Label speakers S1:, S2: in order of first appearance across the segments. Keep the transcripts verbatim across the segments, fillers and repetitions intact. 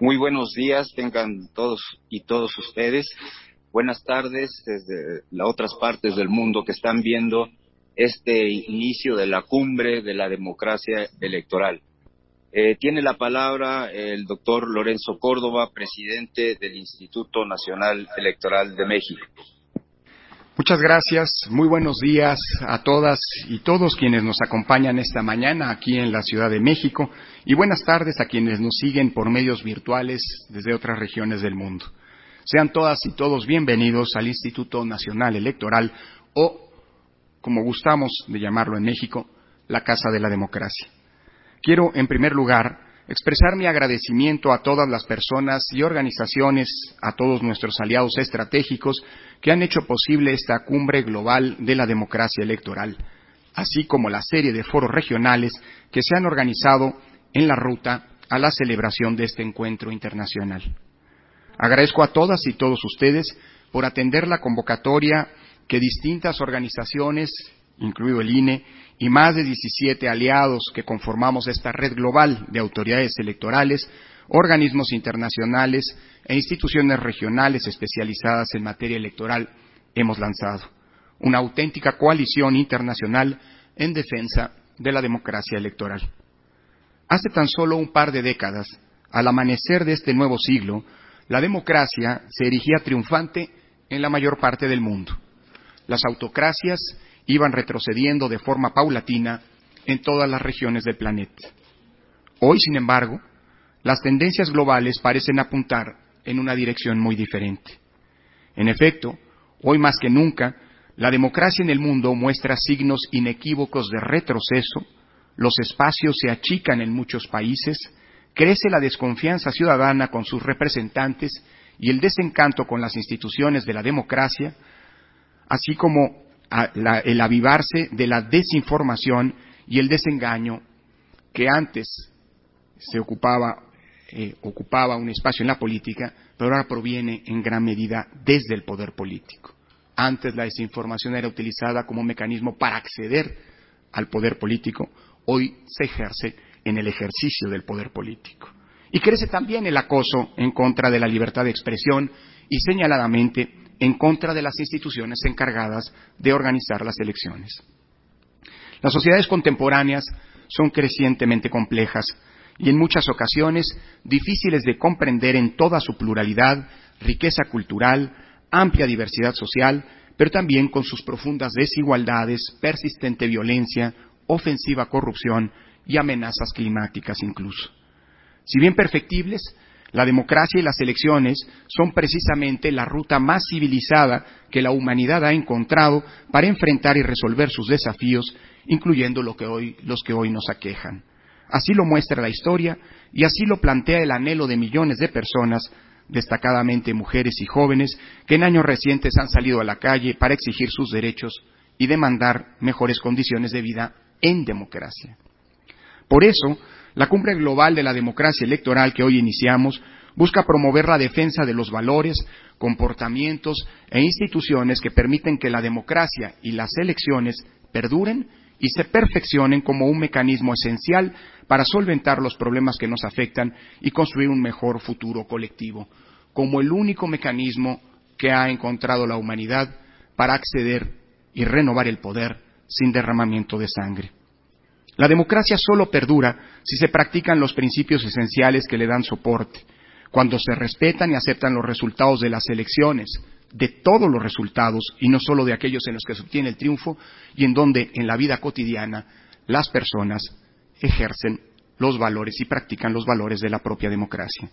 S1: Muy buenos días, tengan todos y todos ustedes. Buenas tardes desde las otras partes del mundo que están viendo este inicio de la cumbre de la democracia electoral. Eh, tiene la palabra el doctor Lorenzo Córdoba, presidente del Instituto Nacional Electoral de México.
S2: Muchas gracias, muy buenos días a todas y todos quienes nos acompañan esta mañana aquí en la Ciudad de México y buenas tardes a quienes nos siguen por medios virtuales desde otras regiones del mundo. Sean todas y todos bienvenidos al Instituto Nacional Electoral o, como gustamos de llamarlo en México, la Casa de la Democracia. Quiero, en primer lugar, expresar mi agradecimiento a todas las personas y organizaciones, a todos nuestros aliados estratégicos que han hecho posible esta cumbre global de la democracia electoral, así como la serie de foros regionales que se han organizado en la ruta a la celebración de este encuentro internacional. Agradezco a todas y todos ustedes por atender la convocatoria que distintas organizaciones, incluido el I N E, y más de diecisiete aliados que conformamos esta red global de autoridades electorales, organismos internacionales e instituciones regionales especializadas en materia electoral hemos lanzado. Una auténtica coalición internacional en defensa de la democracia electoral. Hace tan solo un par de décadas, al amanecer de este nuevo siglo, la democracia se erigía triunfante en la mayor parte del mundo. Las autocracias iban retrocediendo de forma paulatina en todas las regiones del planeta. Hoy, sin embargo, las tendencias globales parecen apuntar en una dirección muy diferente. En efecto, hoy más que nunca, la democracia en el mundo muestra signos inequívocos de retroceso, los espacios se achican en muchos países, crece la desconfianza ciudadana con sus representantes y el desencanto con las instituciones de la democracia, así como La, el avivarse de la desinformación y el desengaño que antes se ocupaba, eh, ocupaba un espacio en la política, pero ahora proviene en gran medida desde el poder político. Antes la desinformación era utilizada como mecanismo para acceder al poder político, hoy se ejerce en el ejercicio del poder político. Y crece también el acoso en contra de la libertad de expresión y señaladamente en contra de las instituciones encargadas de organizar las elecciones. Las sociedades contemporáneas son crecientemente complejas y en muchas ocasiones difíciles de comprender en toda su pluralidad, riqueza cultural, amplia diversidad social, pero también con sus profundas desigualdades, persistente violencia, ofensiva corrupción y amenazas climáticas incluso. Si bien perfectibles, la democracia y las elecciones son precisamente la ruta más civilizada que la humanidad ha encontrado para enfrentar y resolver sus desafíos, incluyendo lo que hoy, los que hoy nos aquejan. Así lo muestra la historia y así lo plantea el anhelo de millones de personas, destacadamente mujeres y jóvenes, que en años recientes han salido a la calle para exigir sus derechos y demandar mejores condiciones de vida en democracia. Por eso, la Cumbre Global de la Democracia Electoral que hoy iniciamos busca promover la defensa de los valores, comportamientos e instituciones que permiten que la democracia y las elecciones perduren y se perfeccionen como un mecanismo esencial para solventar los problemas que nos afectan y construir un mejor futuro colectivo, como el único mecanismo que ha encontrado la humanidad para acceder y renovar el poder sin derramamiento de sangre. La democracia solo perdura si se practican los principios esenciales que le dan soporte, cuando se respetan y aceptan los resultados de las elecciones, de todos los resultados y no solo de aquellos en los que se obtiene el triunfo y en donde en la vida cotidiana las personas ejercen los valores y practican los valores de la propia democracia.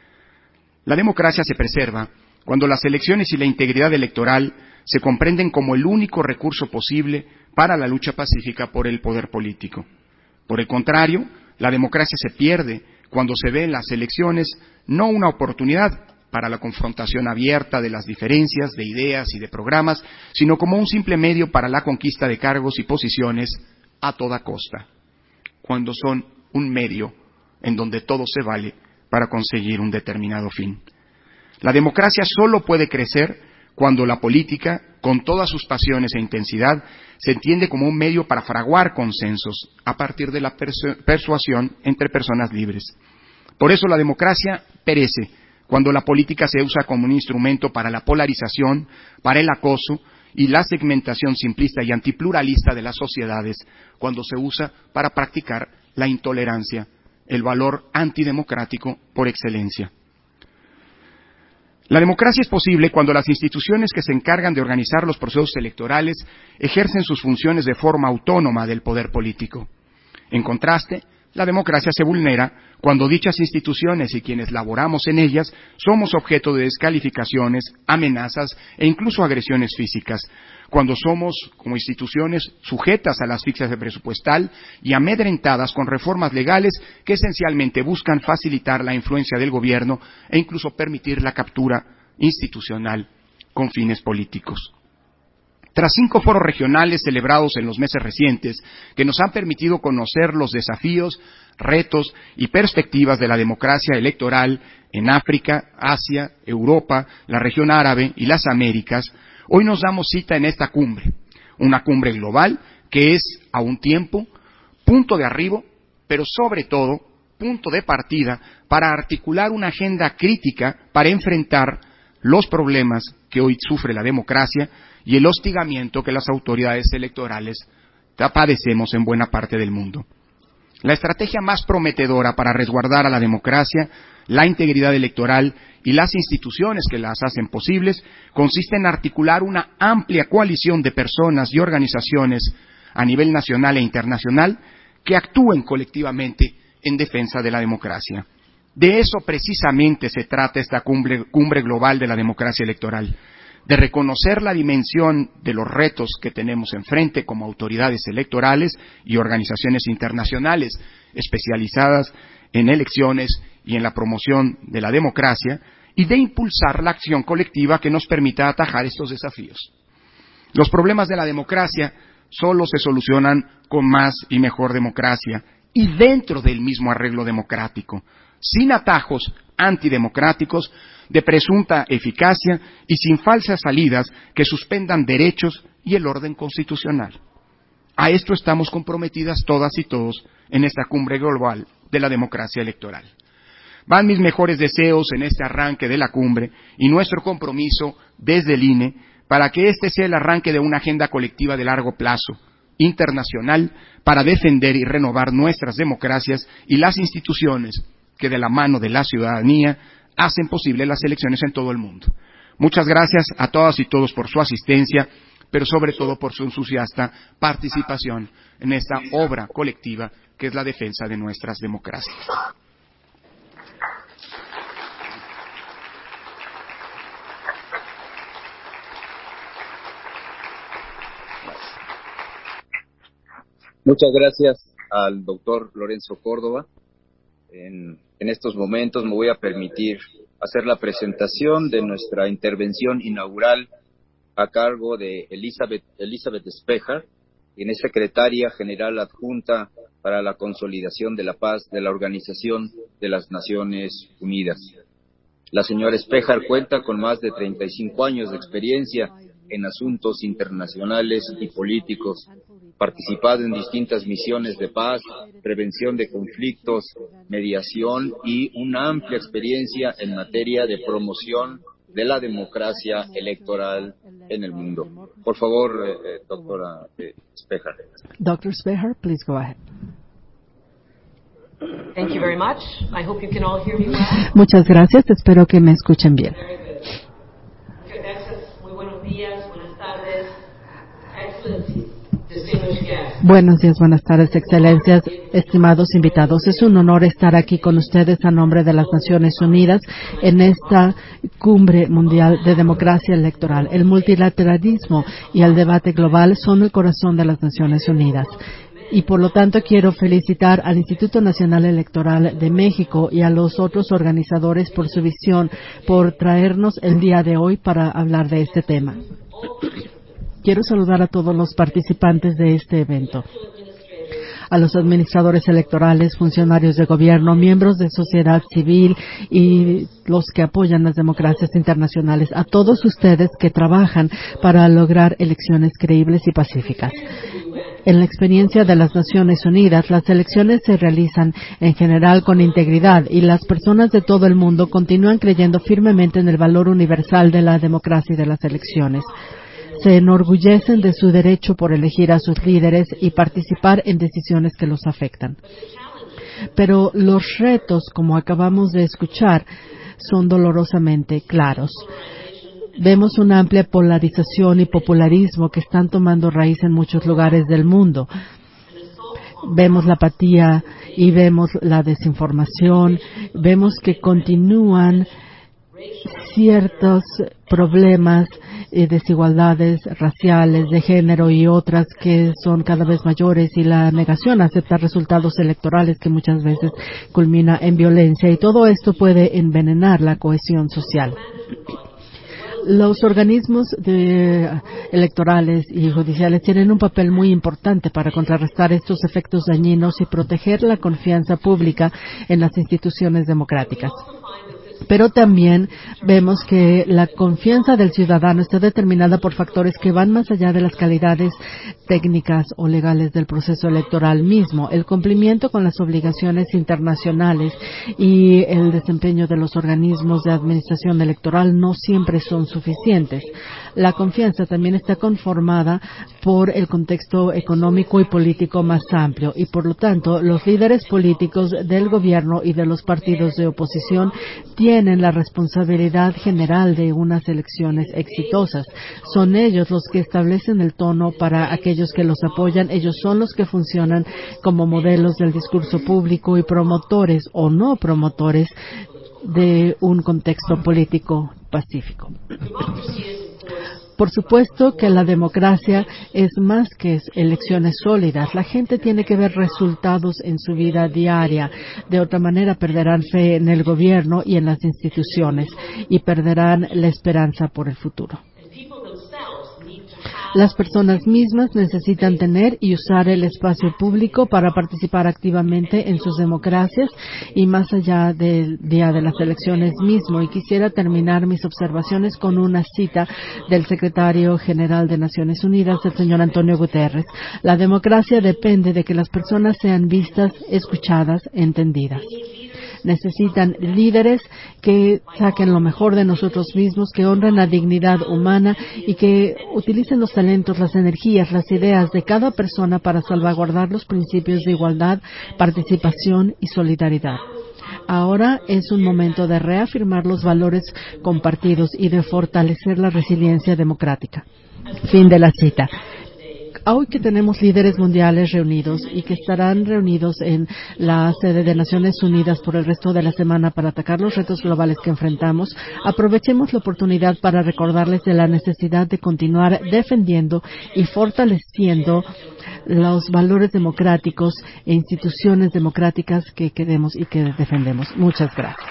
S2: La democracia se preserva cuando las elecciones y la integridad electoral se comprenden como el único recurso posible para la lucha pacífica por el poder político. Por el contrario, la democracia se pierde cuando se ve en las elecciones no una oportunidad para la confrontación abierta de las diferencias de ideas y de programas, sino como un simple medio para la conquista de cargos y posiciones a toda costa, cuando son un medio en donde todo se vale para conseguir un determinado fin. La democracia solo puede crecer cuando la política, con todas sus pasiones e intensidad, se entiende como un medio para fraguar consensos a partir de la persu- persuasión entre personas libres. Por eso la democracia perece cuando la política se usa como un instrumento para la polarización, para el acoso y la segmentación simplista y antipluralista de las sociedades, cuando se usa para practicar la intolerancia, el valor antidemocrático por excelencia. La democracia es posible cuando las instituciones que se encargan de organizar los procesos electorales ejercen sus funciones de forma autónoma del poder político. En contraste, la democracia se vulnera cuando dichas instituciones y quienes laboramos en ellas somos objeto de descalificaciones, amenazas e incluso agresiones físicas, cuando somos, como instituciones, sujetas a la asfixia presupuestal y amedrentadas con reformas legales que esencialmente buscan facilitar la influencia del gobierno e incluso permitir la captura institucional con fines políticos. Tras cinco foros regionales celebrados en los meses recientes, que nos han permitido conocer los desafíos, retos y perspectivas de la democracia electoral en África, Asia, Europa, la región árabe y las Américas, hoy nos damos cita en esta cumbre, una cumbre global que es, a un tiempo, punto de arribo, pero sobre todo, punto de partida para articular una agenda crítica para enfrentar los problemas que hoy sufre la democracia y el hostigamiento que las autoridades electorales padecemos en buena parte del mundo. La estrategia más prometedora para resguardar a la democracia, la integridad electoral y las instituciones que las hacen posibles consiste en articular una amplia coalición de personas y organizaciones a nivel nacional e internacional que actúen colectivamente en defensa de la democracia. De eso precisamente se trata esta cumbre, cumbre global de la democracia electoral, de reconocer la dimensión de los retos que tenemos enfrente como autoridades electorales y organizaciones internacionales especializadas en elecciones y en la promoción de la democracia, y de impulsar la acción colectiva que nos permita atajar estos desafíos. Los problemas de la democracia solo se solucionan con más y mejor democracia y dentro del mismo arreglo democrático, sin atajos antidemocráticos de presunta eficacia y sin falsas salidas que suspendan derechos y el orden constitucional. A esto estamos comprometidas todas y todos en esta cumbre global de la democracia electoral. Van mis mejores deseos en este arranque de la cumbre y nuestro compromiso desde el I N E para que este sea el arranque de una agenda colectiva de largo plazo, internacional, para defender y renovar nuestras democracias y las instituciones que de la mano de la ciudadanía hacen posible las elecciones en todo el mundo. Muchas gracias a todas y todos por su asistencia, pero sobre todo por su entusiasta participación en esta obra colectiva que es la defensa de nuestras democracias.
S1: Muchas gracias al doctor Lorenzo Córdoba. En, en estos momentos me voy a permitir hacer la presentación de nuestra intervención inaugural a cargo de Elizabeth, Elizabeth Spejar, quien es secretaria general adjunta para la consolidación de la paz de la Organización de las Naciones Unidas. La señora Spejar cuenta con más de treinta y cinco años de experiencia en asuntos internacionales y políticos, participado en distintas misiones de paz, prevención de conflictos, mediación y una amplia experiencia en materia de promoción de la democracia electoral en el mundo. Por favor, eh, doctora eh, Spejar.
S3: Doctor Spejar, please go ahead.
S4: Thank you very much. I hope you can all hear me well.
S3: Muchas gracias, espero que me escuchen bien.
S4: Muy buenos días, buenas tardes. Excellencies, distinguished guests.
S3: Buenos días, buenas tardes, excelencias, estimados invitados. Es un honor estar aquí con ustedes a nombre de las Naciones Unidas en esta cumbre mundial de democracia electoral. El multilateralismo y el debate global son el corazón de las Naciones Unidas. Y por lo tanto quiero felicitar al Instituto Nacional Electoral de México y a los otros organizadores por su visión, por traernos el día de hoy para hablar de este tema. Quiero saludar a todos los participantes de este evento, a los administradores electorales, funcionarios de gobierno, miembros de sociedad civil y los que apoyan las democracias internacionales, a todos ustedes que trabajan para lograr elecciones creíbles y pacíficas. En la experiencia de las Naciones Unidas, las elecciones se realizan en general con integridad y las personas de todo el mundo continúan creyendo firmemente en el valor universal de la democracia y de las elecciones. Se enorgullecen de su derecho por elegir a sus líderes y participar en decisiones que los afectan. Pero los retos, como acabamos de escuchar, son dolorosamente claros. Vemos una amplia polarización y popularismo que están tomando raíz en muchos lugares del mundo. Vemos la apatía y vemos la desinformación. Vemos que continúan ciertos problemas y desigualdades raciales, de género y otras que son cada vez mayores, y la negación a aceptar resultados electorales que muchas veces culmina en violencia, y todo esto puede envenenar la cohesión social. Los organismos de, electorales y judiciales tienen un papel muy importante para contrarrestar estos efectos dañinos y proteger la confianza pública en las instituciones democráticas. Pero también vemos que la confianza del ciudadano está determinada por factores que van más allá de las calidades técnicas o legales del proceso electoral mismo. El cumplimiento con las obligaciones internacionales y el desempeño de los organismos de administración electoral no siempre son suficientes. La confianza también está conformada por el contexto económico y político más amplio, y por lo tanto los líderes políticos del gobierno y de los partidos de oposición tienen la responsabilidad general de unas elecciones exitosas. Son ellos los que establecen el tono para aquellos que los apoyan. Ellos son los que funcionan como modelos del discurso público y promotores o no promotores de un contexto político pacífico. Por supuesto que la democracia es más que elecciones sólidas. La gente tiene que ver resultados en su vida diaria. De otra manera perderán fe en el gobierno y en las instituciones y perderán la esperanza por el futuro. Las personas mismas necesitan tener y usar el espacio público para participar activamente en sus democracias y más allá del día de las elecciones mismo. Y quisiera terminar mis observaciones con una cita del secretario general de Naciones Unidas, el señor Antonio Guterres. La democracia depende de que las personas sean vistas, escuchadas, entendidas. Necesitan líderes que saquen lo mejor de nosotros mismos, que honren la dignidad humana y que utilicen los talentos, las energías, las ideas de cada persona para salvaguardar los principios de igualdad, participación y solidaridad. Ahora es un momento de reafirmar los valores compartidos y de fortalecer la resiliencia democrática. Fin de la cita. Hoy que tenemos líderes mundiales reunidos y que estarán reunidos en la sede de Naciones Unidas por el resto de la semana para atacar los retos globales que enfrentamos, aprovechemos la oportunidad para recordarles de la necesidad de continuar defendiendo y fortaleciendo los valores democráticos e instituciones democráticas que queremos y que defendemos. Muchas gracias.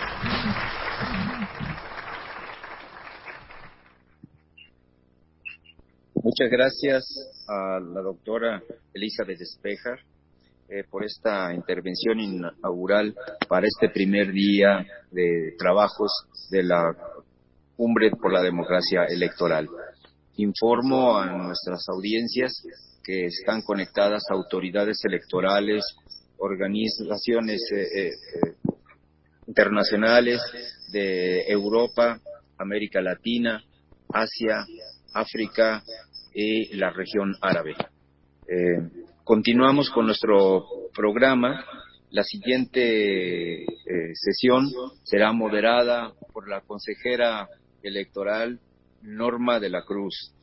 S1: Muchas gracias a la doctora Elizabeth Spejar eh, por esta intervención inaugural para este primer día de trabajos de la Cumbre por la Democracia Electoral. Informo a nuestras audiencias que están conectadas autoridades electorales, organizaciones eh, eh, internacionales de Europa, América Latina, Asia, África y la región árabe. Eh, continuamos con nuestro programa. La siguiente eh, sesión será moderada por la consejera electoral Norma de la Cruz.